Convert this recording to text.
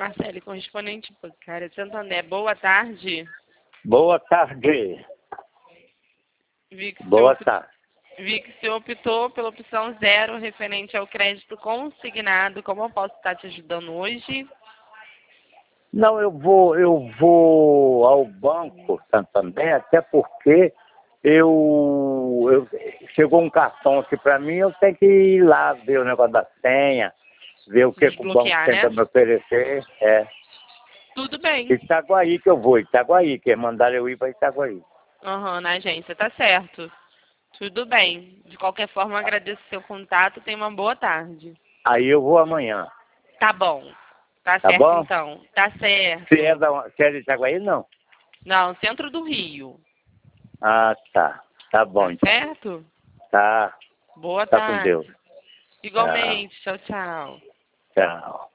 Marcele, correspondente bancária Santander, boa tarde. Boa tarde. Vi que Boa tarde. Vi que o senhor optou pela opção 0 referente ao crédito consignado. Como eu posso estar te ajudando hoje? Não, eu vou ao Banco Santander, até porque chegou um cartão aqui para mim, eu tenho que ir lá ver o negócio da senha, ver o que o banco Desbloquear, tem né? para me oferecer. É. Tudo bem. Itaguaí que eu vou, Itaguaí, que mandaram eu ir para Itaguaí. Na agência, tá certo. Tudo bem. De qualquer forma, agradeço o seu contato. Tenha uma boa tarde. Aí eu vou amanhã. Tá bom. Tá Tá certo, bom? então. Tá certo. Se é de Itaguaí, não? Não, centro do Rio. Ah, tá. Tá bom, Tá então. certo? Tá. Boa Tá com tarde. Deus. Tchau. Igualmente. Tchau, tchau. Tchau.